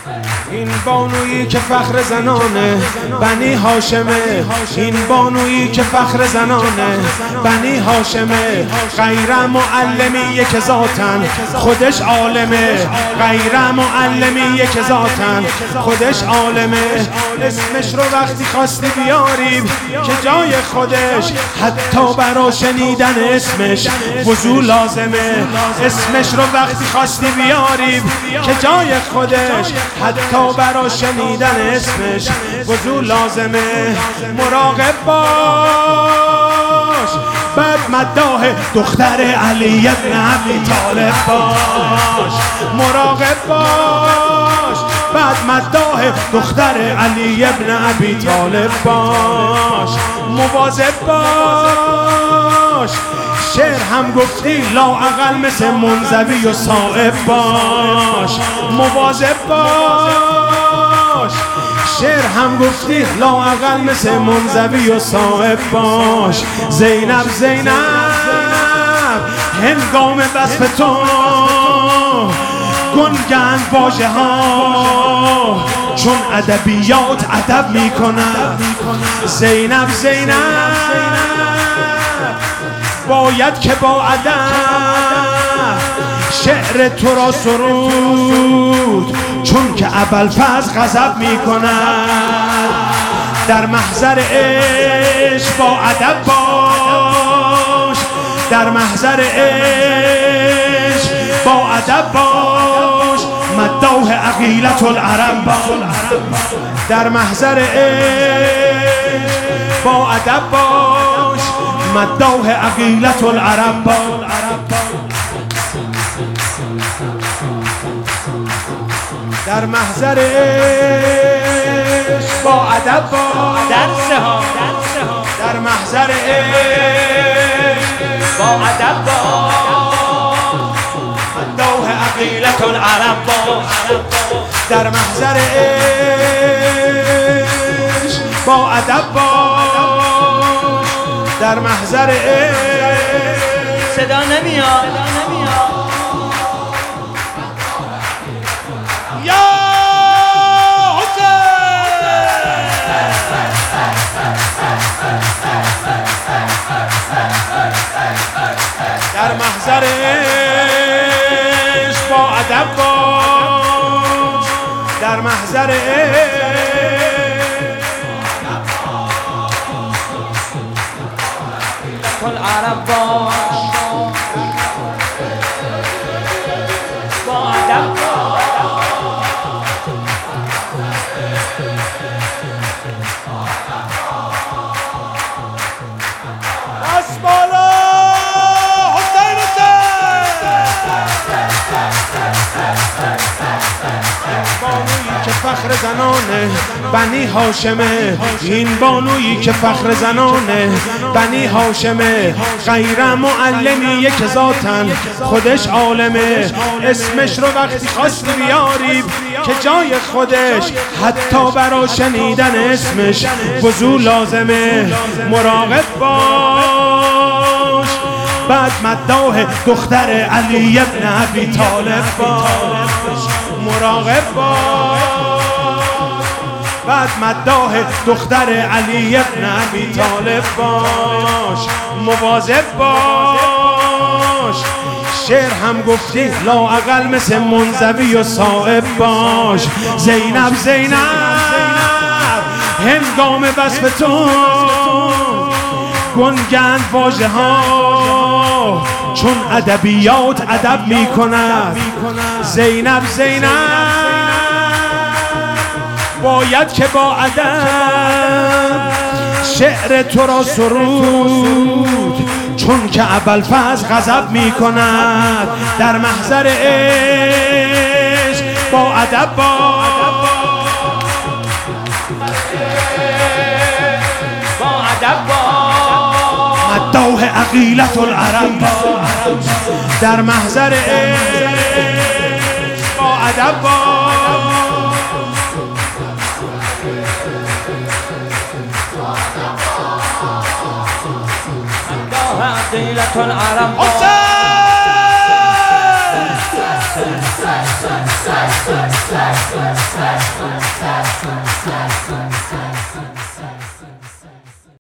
این بانویی که فخر زنانه بنی هاشمه، این بانویی که فخر زنانه بنی هاشمه، غیر معلمیه که ذاتن خودش عالمه، غیر معلمیه که ذاتن خودش عالمه. اسمش رو وقتی خواستی بیاریم که جای خودش حتی برا شنیدن اسمش وضو لازمه. اسمش رو وقتی خواستی بیاریم که جای خودش حتی برا شنیدن اسمش وضو لازمه. مراقب باش بد مداح دختر علی ابن ابی طالب باش، مراقب باش بد مداح دختر علی ابن ابی طالب باش، مواظب باش شعر هم گفتی لااقل مثل منزوی و صائب باش، مواظب باش شعر هم گفتی لااقل مثل منزوی و صائب باش. زینب زینب هنگام وصف تو گنگند واژه ها چون ادبیات ادب میکنن. زینب زینب باید که با ادب شعر تو را سرود چون که ابوالفضل غضب میکند. در محضر عشق با ادب باش، در محضر عشق با ادب باش، مداح عقیلة العرب باش. در محضر عشق با ادب باش، مداح عقیلة العرب باش. در محضر عشق با ادب باش، در محضر عشق با ادب باش، مداح عقیلة العرب باش. در محضر عشق با ادب باش، در محضر عشق صدا نمیاد. در محضر عشق با ادب باش، در محضر عشق العرب باش، با ادب باش. بانویی که فخر زنانه بنی هاشمه، این بانویی که فخر زنانه بنی هاشمه، غیر معلمیه که ذاتن خودش عالمه. اسمش رو وقتی خواستی بیاریم که جای خودش حتی برا شنیدن اسمش وضو لازمه. مراقب باش بد مداح دختر علی ابن ابی طالب باش، مراقب باش بد مداح دختر علی ابن ابی طالب باش، مواظب باش شعر هم گفتی لااقل مثل منزوی و صائب باش. زینب زینب هنگام وصف تو گنگند واژه ها چون ادبیات ادب میکند. زینب زینب باید که با ادب شعر تو را سرود چون که ابوالفضل غضب میکند. در محضر عشق با ادب باش، با ادب باش، مداح عقیلة العرب باش. در محضر عشق با ادب باش، عقیلة العرب حسین Sun.